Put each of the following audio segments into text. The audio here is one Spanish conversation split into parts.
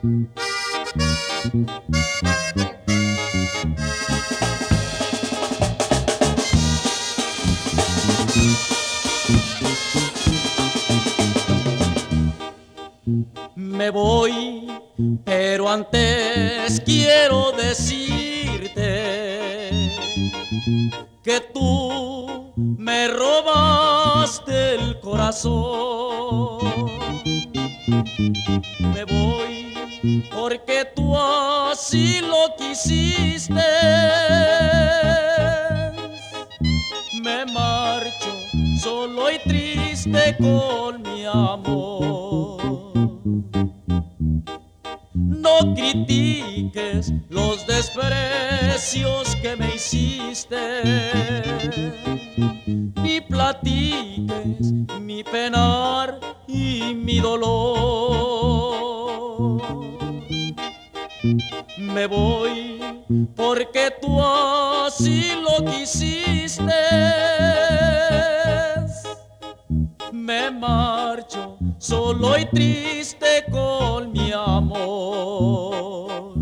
Me voy, pero antes quiero decirte que tú me robaste el corazón. Me voy porque tú así lo quisiste. Me marcho solo y triste con mi amor. No critiques los desprecios que me hiciste, ni platiques mi penar y mi dolor. Me voy porque tú así lo quisiste. Me marcho solo y triste con mi amor.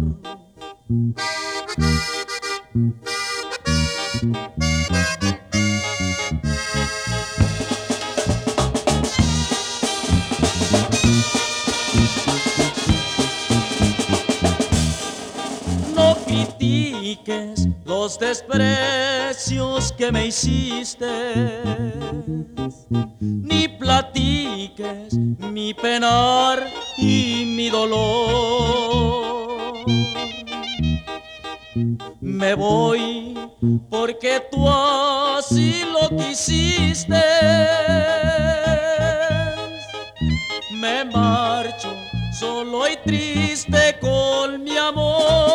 No critiques los desprecios que me hiciste, ni platiques mi penar y mi dolor. Me voy porque tú así lo quisiste. Me marcho solo y triste con mi amor.